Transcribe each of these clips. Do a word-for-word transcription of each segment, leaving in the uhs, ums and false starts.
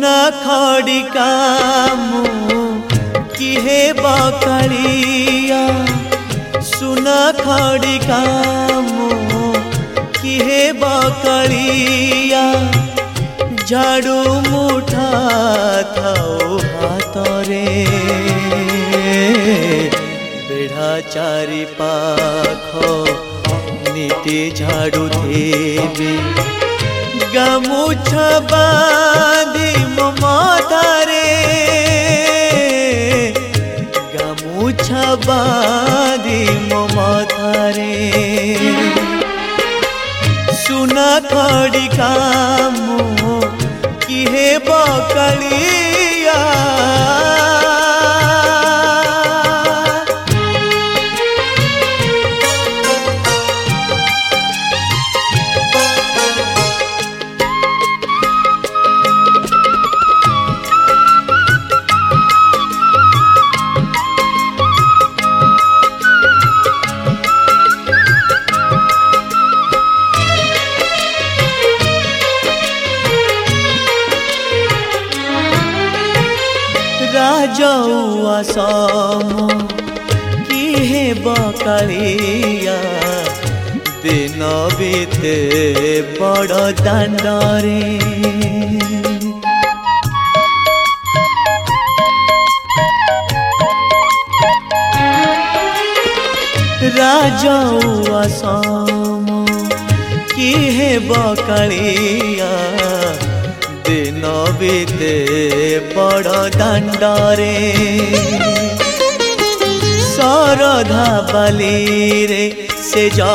सुना खड़िका किहे बकालिया सुना खड़िका किहे बकालिया झाड़ू मुठा थाओ हाथरे बेढ़ा चारि पाख नीति झाड़ू देवी गामुछा बांधी मो माथारे गामुछा बांधी मो माथारे सुना खड़िका किहे बकालिया राजौआ सम किहे बकालिया दिन बीते बड़ दांडरे राजौआ सम किहे बकालिया दिन बीते बड़ दांडरे सरधा बाली रे से जा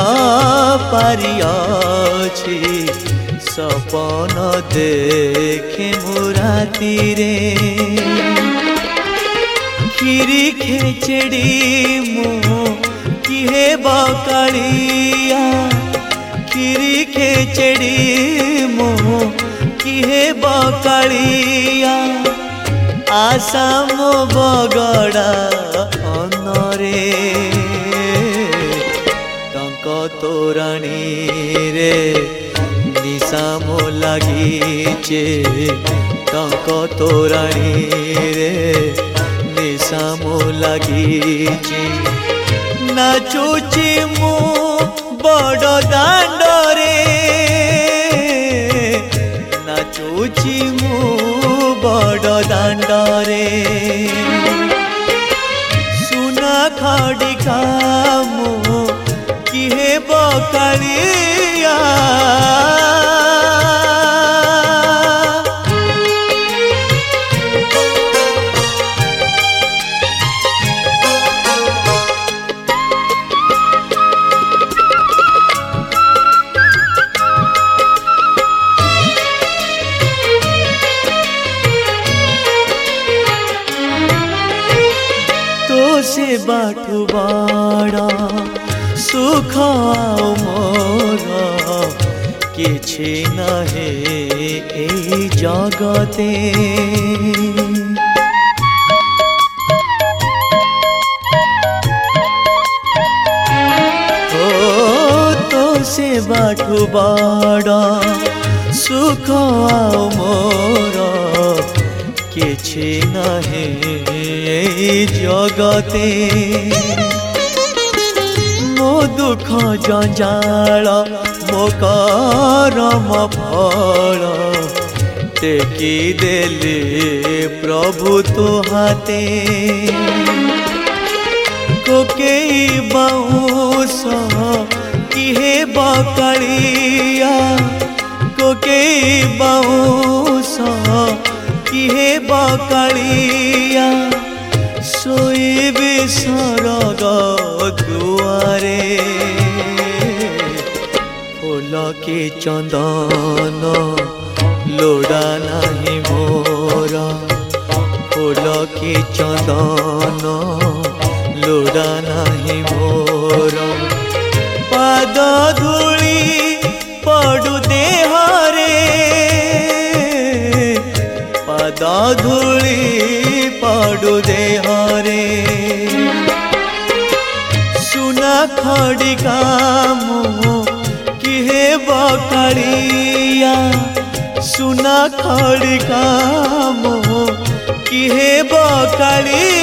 पारियाछि सपन देखे मुराती रे खीरी खेचड़ी मु किहे बकालिया खीरी खेचड़ी मु किहे बकालिया आसाम बगड़ा अनरे टंक तोराणी रे निशाम लागिचे टंक तोराणी रे निशाम लागिचे नाचुची मु बड़ दांडरे नाचुची मु बड़ दांडरे सुना खड़िका मु किहे बकालिया से बाटू बड़ा सुख मोर किछि नहे ए जगते ओ तो से बाटू बड़ा सुख मोर किछि नहे जगते मो दुख जंजाल मो करम फल टेकी देले प्रभु तो हाथे कोकेई बाउंस किहे बकालिया कोकेई बाउंस किहे बकालिया सोईबी सरग दुआरे फूल के चंदन लोड़ा नहीं मोर फूल के चंदन लोड़ा नहीं मोर पाद धूली पड़ू देहरे पाद धूली पड़ू देहरे सुना खड़िका मु किहे बकालिया सुना खड़का मोह किहे बकाली